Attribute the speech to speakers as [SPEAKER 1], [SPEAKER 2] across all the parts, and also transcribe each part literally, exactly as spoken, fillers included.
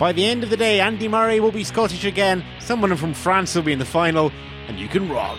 [SPEAKER 1] By the end of the day, Andy Murray will be Scottish again, someone from France will be in the final, and you can rock.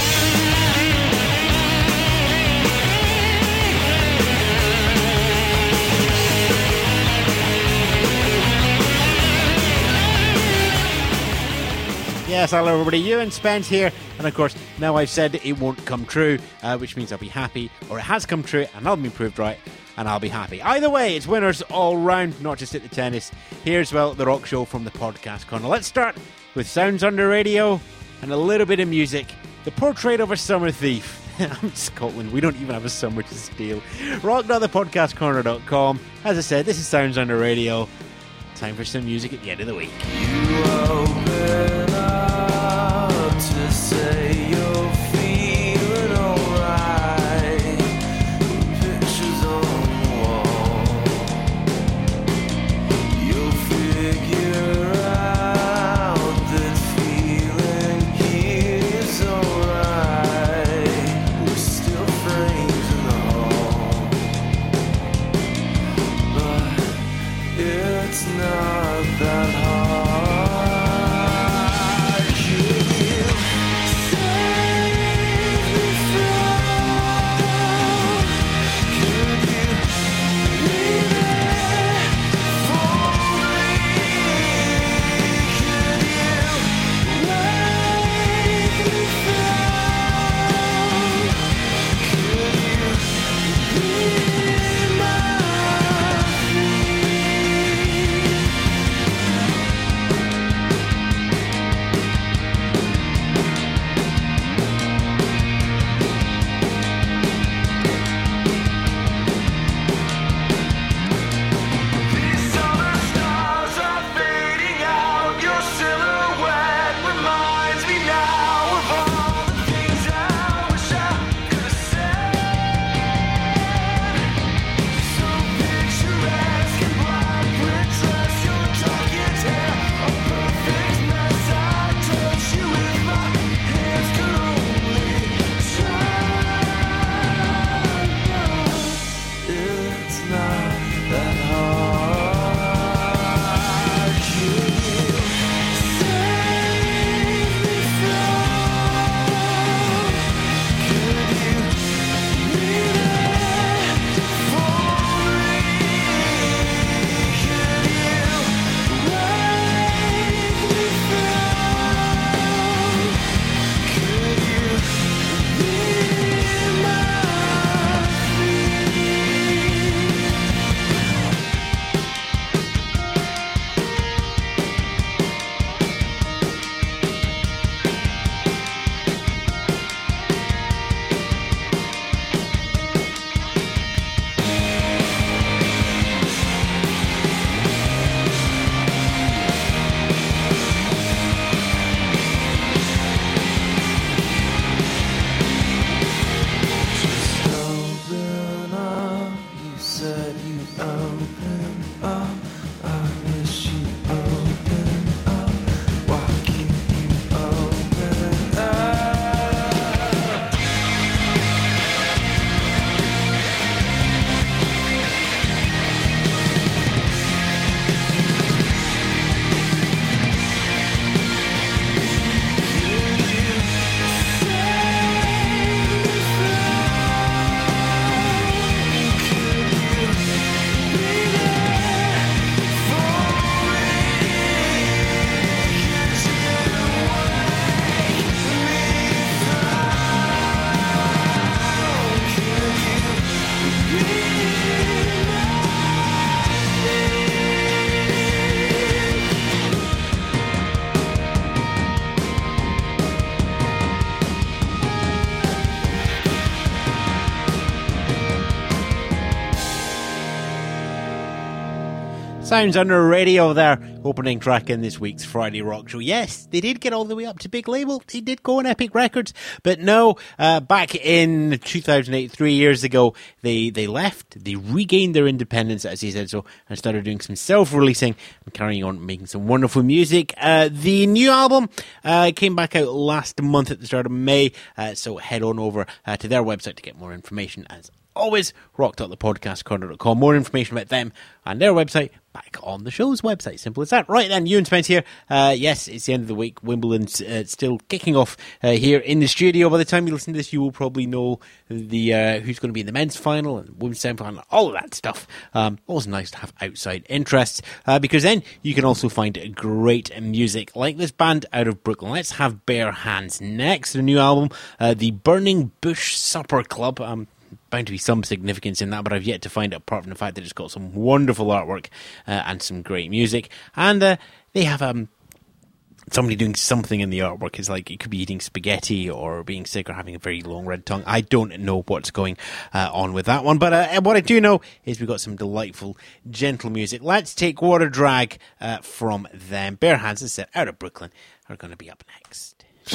[SPEAKER 1] Yes, hello everybody, Ewan Spence here, and of course, now I've said it won't come true, uh, which means I'll be happy, or it has come true, and I'll be proved right, and I'll be happy. Either way, it's winners all round, not just at the tennis. Here's, well, the rock show from the Podcast Corner. Let's start with Sounds Under Radio, and a little bit of music. The Portrait of a Summer Thief. I'm in Scotland, we don't even have a summer to steal. rock dot the podcast corner dot com. As I said, this is Sounds Under Radio. Time for some music at the end of the week.
[SPEAKER 2] You open up to say you're feeling alright. Pictures on the wall. You'll figure out that feeling is alright. We're still frames in the hall, but it's not that hard.
[SPEAKER 1] Sounds Under Radio there, opening track in this week's Friday Rock Show. Yes, they did get all the way up to big label. They did go on Epic Records, but no, uh, back in two thousand eight, three years ago, they, they left, they regained their independence, as he said so, and started doing some self-releasing and carrying on making some wonderful music. Uh, the new album uh, came back out last month at the start of May, uh, so head on over uh, to their website to get more information, as always, rock dot the podcast corner dot com. More information about them and their website back on the show's website. Simple as that. Right then, Ewan Spence here. Uh, yes, it's the end of the week. Wimbledon's uh, still kicking off uh, here in the studio. By the time you listen to this, you will probably know the uh, who's going to be in the men's final and women's semi-final, all of that stuff. Um, always nice to have outside interests uh, because then you can also find great music like this band out of Brooklyn. Let's have Bare Hands next. Their new album, uh, The Burning Bush Supper Club. Um, bound to be some significance in that, but I've yet to find it apart from the fact that it's got some wonderful artwork uh, and some great music. And uh, they have um, somebody doing something in the artwork. It's like it could be eating spaghetti or being sick or having a very long red tongue. I don't know what's going uh, on with that one, but uh, what I do know is we've got some delightful, gentle music. Let's take Water Drag uh, from them. Bare Hands, as I said, out of Brooklyn, are going to be up next.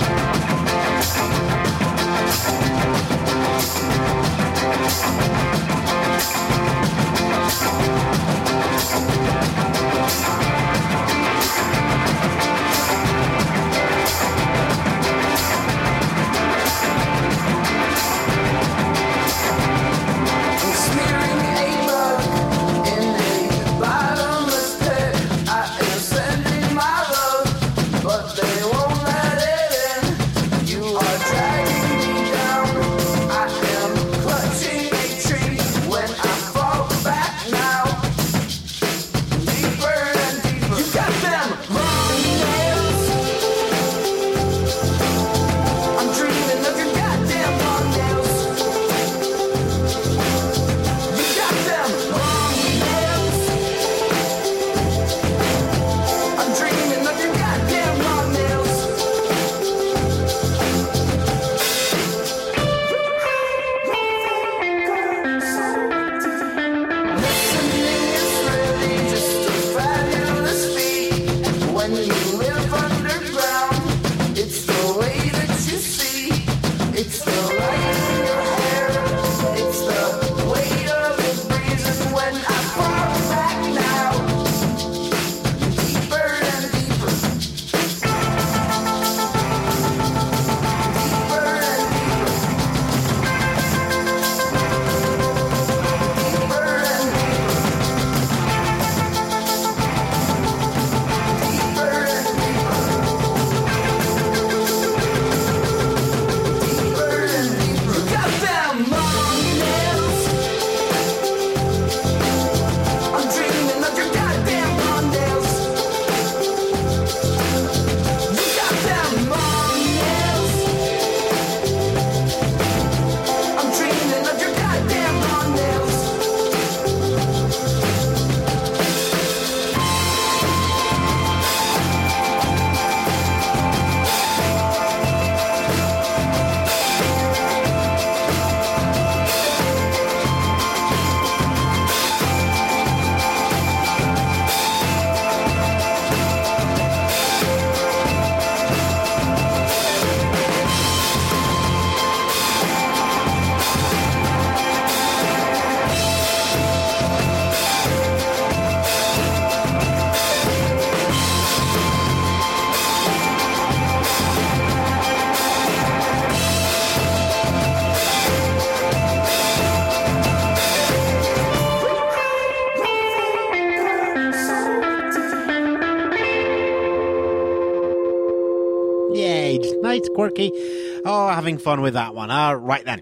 [SPEAKER 1] Nice, quirky. Oh, having fun with that one. All right then.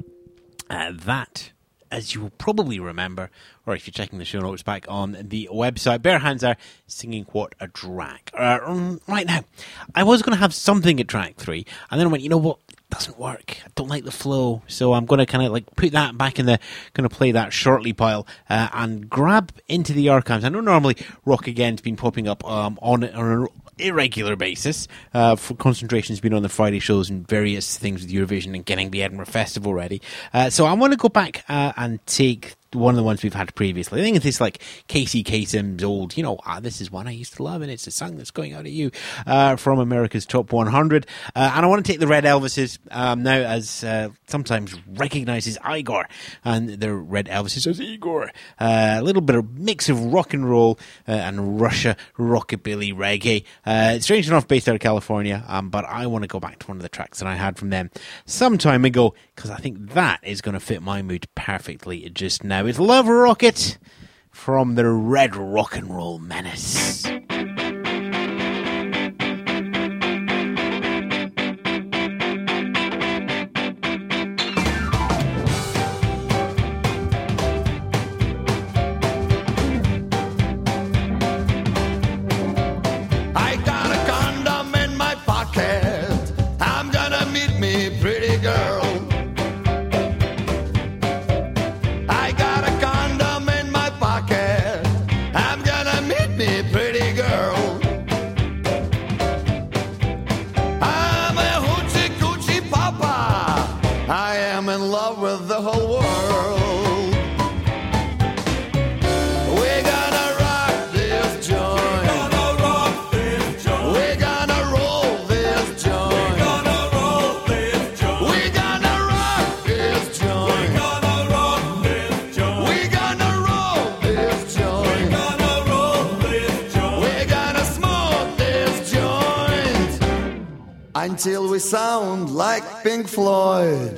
[SPEAKER 1] Uh, that, as you will probably remember, or if you're checking the show notes back on the website, Bare Hands are singing What a Drag. Uh, um, right now, I was going to have something at track three, and then I went, you know what? Doesn't work. I don't like the flow, so I'm going to kind of like put that back in the going to play that shortly pile uh, and grab into the archives. I know normally Rock Again's been popping up um, on, on an irregular basis. Uh, for Concentration's been on the Friday shows and various things with Eurovision and getting the Edinburgh Festival ready. Uh, so I want to go back uh, and take one of the ones we've had previously. I think it's this like Casey Kasem's old, you know, ah, this is one I used to love, and it's a song that's going out at you uh, from America's Top one hundred. Uh, and I want to take the Red Elvises um, now, as uh, sometimes recognises Igor, and the Red Elvises as Igor. Uh, a little bit of mix of rock and roll uh, and Russia rockabilly reggae. Uh, strange enough, based out of California, um, but I want to go back to one of the tracks that I had from them some time ago, because I think that is going to fit my mood perfectly just now. It's Love Rocket from the Red Rock and Roll Menace.
[SPEAKER 2] Until we sound like Pink Floyd.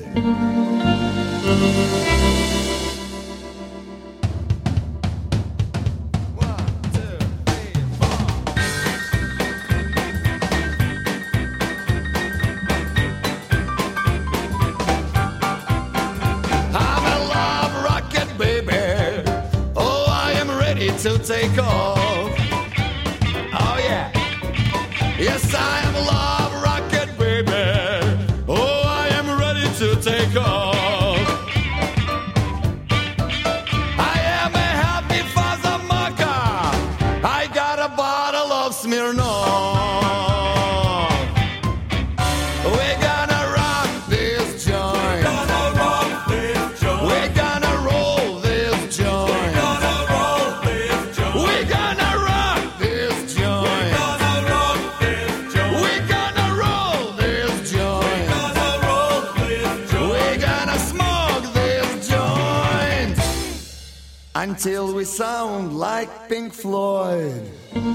[SPEAKER 2] To take off. Oh yeah. Yes, I am a love rocket, baby. Oh, I am ready to take off. I am a happy Fazamaka. I got a bottle of Smirnoff. We're gonna rock this joint. We're gonna rock this joint. We're gonna roll this joint. Until we sound like Pink Floyd.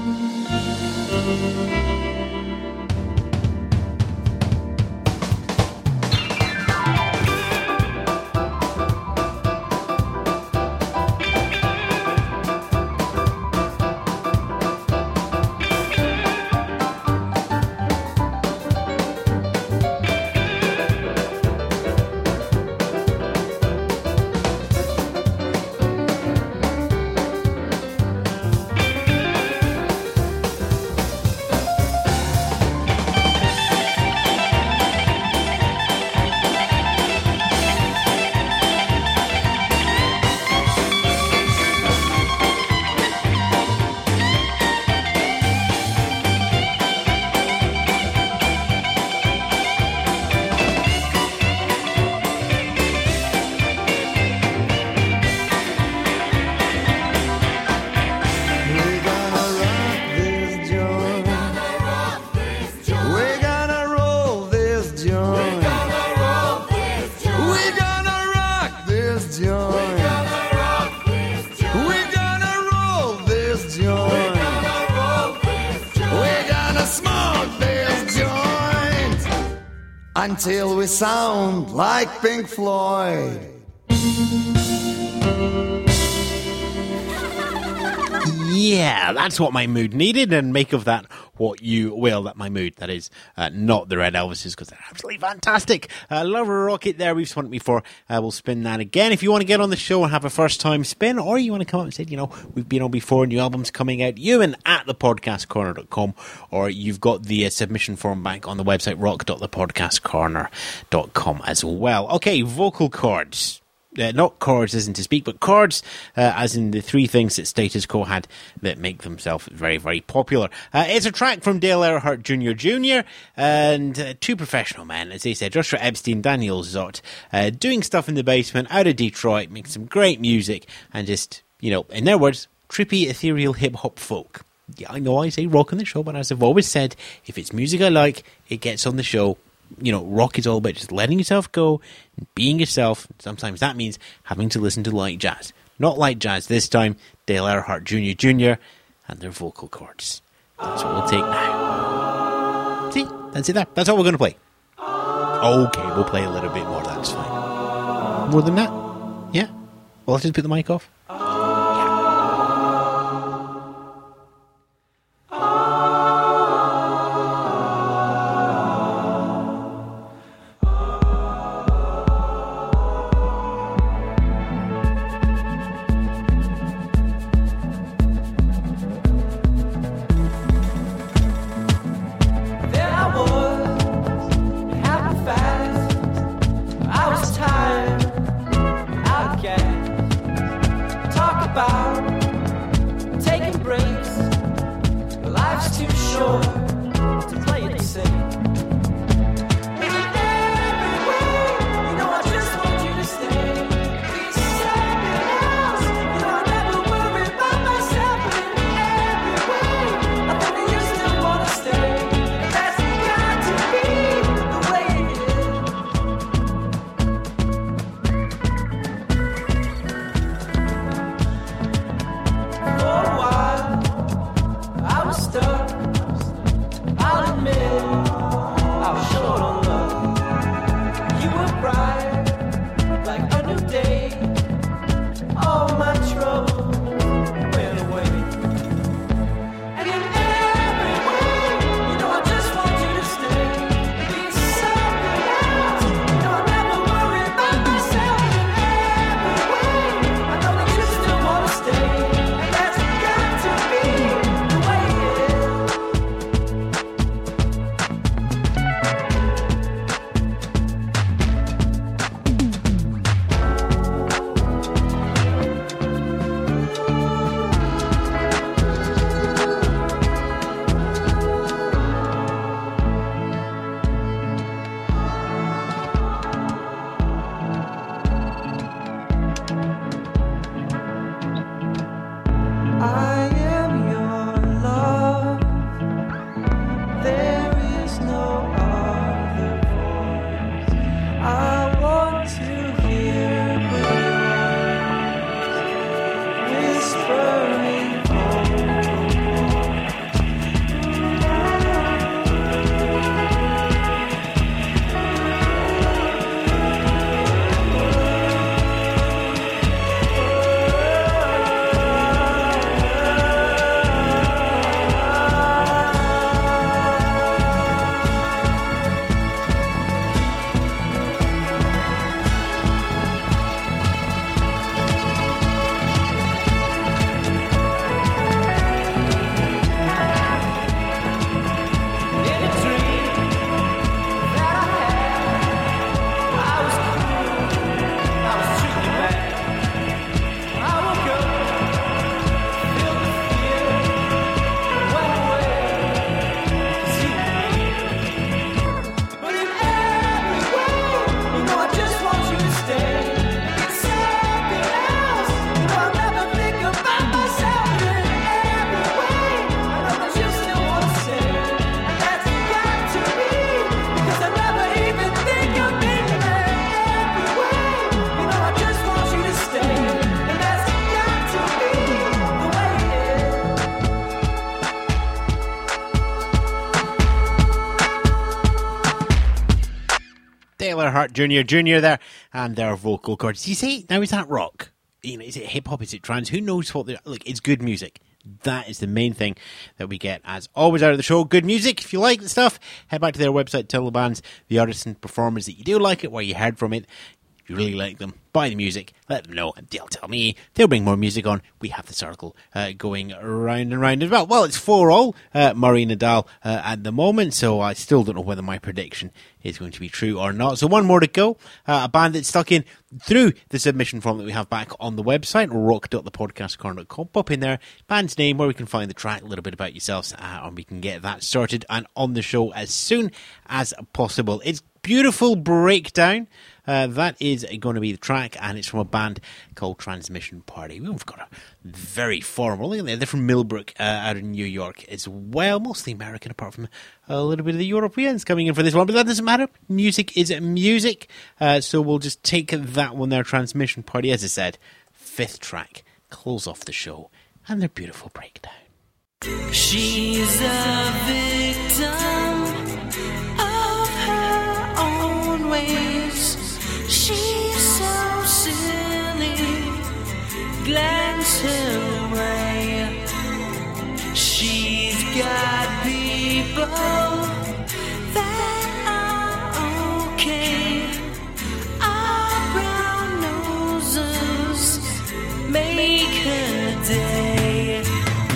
[SPEAKER 2] Until we sound like Pink Floyd.
[SPEAKER 1] Yeah, that's what my mood needed, and make of that what you will. That my mood, that is uh, not the Red Elvises, because they're absolutely fantastic. Uh, Love Rocket there, we've spun it before. Uh, we'll spin that again. If you want to get on the show and have a first time spin, or you want to come up and say, you know, we've been on before, new albums coming out, Ewan at the podcast corner dot com, or you've got the uh, submission form back on the website rock dot the podcast corner dot com as well. Okay, vocal cords. Uh, not chords as in to speak, but chords uh, as in the three things that Status Quo had that make themselves very, very popular. Uh, it's a track from Dale Earnhardt Junior Junior and uh, two professional men, as they said, Joshua Epstein, Daniel Zott, uh, doing stuff in the basement out of Detroit, making some great music, and just, you know, in their words, trippy, ethereal hip-hop folk. Yeah, I know I say rock on the show, but as I've always said, if it's music I like, it gets on the show. You know, rock is all about just letting yourself go, being yourself. Sometimes that means having to listen to light jazz. Not light jazz this time, Dale Earnhardt Junior Junior and their vocal cords. That's what we'll take now. See, that's it there. That's all we're going to play. Okay, we'll play a little bit more, that's fine. More than that? Yeah? Well, I'll just put the mic off. Dale Earnhardt Junior Junior there, and their vocal cords. You say, now is that rock? You know, is it hip hop? Is it trance? Who knows what they're... Look, it's good music. That is the main thing that we get, as always, out of the show. Good music. If you like the stuff, head back to their website, tell the bands, the artists and performers that you do like it, where you heard from it. If you really like them, buy the music, let them know, and they'll tell me. They'll bring more music on. We have the circle uh, going round and round as well. Well, it's four all, uh, Murray Nadal uh, at the moment, so I still don't know whether my prediction is going to be true or not. So one more to go. Uh, a band that's stuck in through the submission form that we have back on the website, rock dot the podcast corner dot com. Pop in there, band's name, where we can find the track, a little bit about yourselves, uh, and we can get that sorted and on the show as soon as possible. It's Beautiful Breakdown. Uh, that is going to be the track, and it's from a band called Transmission Party. We've got a very formal, look at that, they're from Millbrook uh, out in New York as well, mostly American apart from a little bit of the Europeans coming in for this one, but that doesn't matter. Music is music, uh, so we'll just take that one there, Transmission Party, as I said, fifth track, close off the show, and their Beautiful Breakdown.
[SPEAKER 3] She's a victim of her own ways. She's so silly, glance her way. She's got people that are okay. Our brown noses make her day.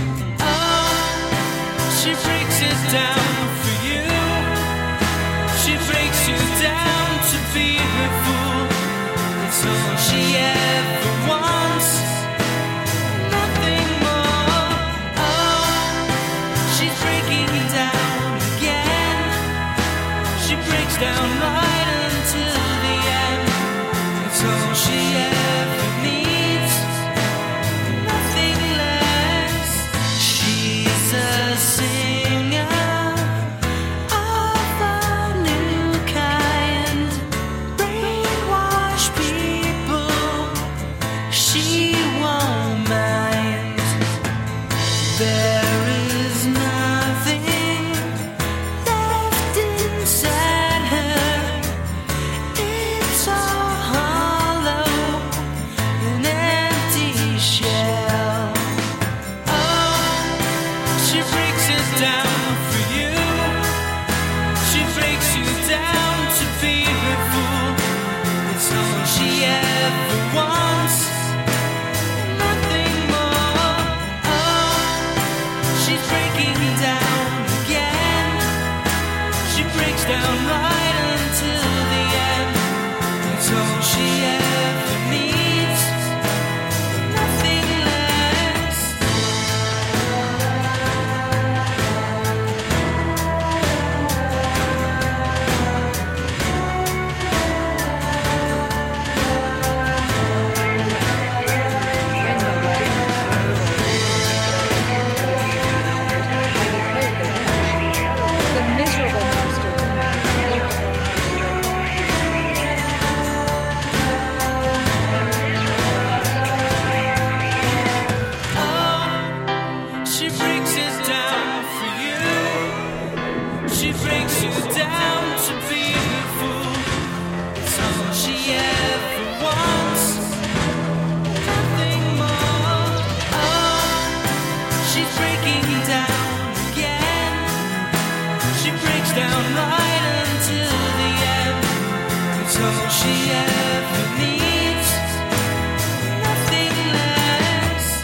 [SPEAKER 3] Oh, she breaks it down for you. She breaks you down to be her fool. It's all she ever wants, nothing more. Oh, she's breaking down again. She breaks down right until the end. It's all she ever needs, nothing less. She's a singer of a new kind. Brainwash people, she won't mind. There is nothing left inside her. It's all hollow, an empty shell. Oh, she breaks it down for you. She breaks you down to be her fool. It's all she ever wants, nothing more. Oh, she's breaking down again. She breaks down right until the end. It's all she ever needs, nothing less.
[SPEAKER 4] The miserable monster.
[SPEAKER 3] Oh, she breaks it down for you. She breaks you down to be her fool. It's all she ever wants, nothing more. Oh, she's breaking down again. She breaks down right until the end. It's all she ever needs, nothing less.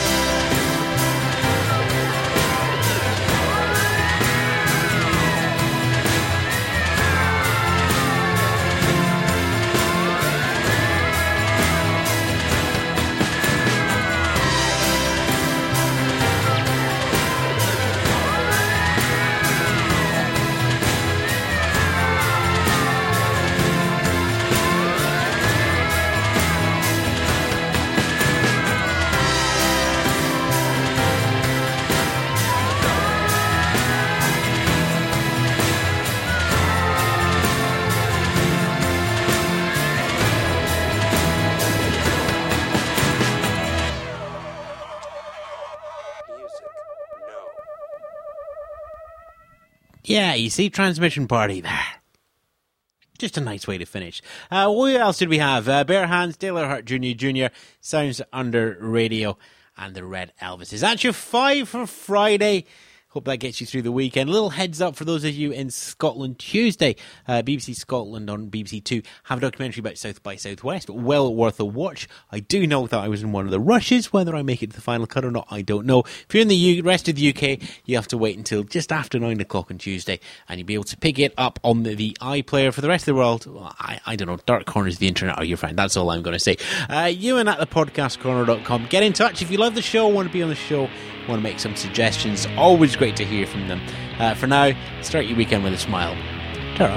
[SPEAKER 1] Yeah, you see, Transmission Party there. Just a nice way to finish. Uh, what else did we have? Uh, Bare Hands, Dale Earnhardt Junior Junior, Sounds Under Radio, and the Red Elvises. That's your five for Friday. Hope that gets you through the weekend. A little heads up for those of you in Scotland. Tuesday, uh, B B C Scotland on B B C Two have a documentary about South by Southwest. Well worth a watch. I do know that I was in one of the rushes. Whether I make it to the final cut or not, I don't know. If you're in the U- rest of the U K, you have to wait until just after nine o'clock on Tuesday, and you'll be able to pick it up on the, the iPlayer. For the rest of the world, well, I, I don't know, dark corners of the internet are your friend. That's all I'm going to say. Uh, Ewan at the podcast corner dot com. Get in touch if you love the show, want to be on the show, want to make some suggestions. Always great to hear from them. Uh, for now, start your weekend with a smile. Ta-ra.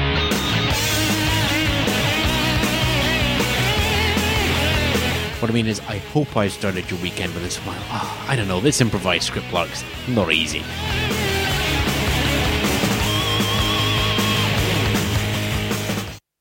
[SPEAKER 1] What I mean is, I hope I started your weekend with a smile. Oh, I don't know, this improvised script lark's not easy.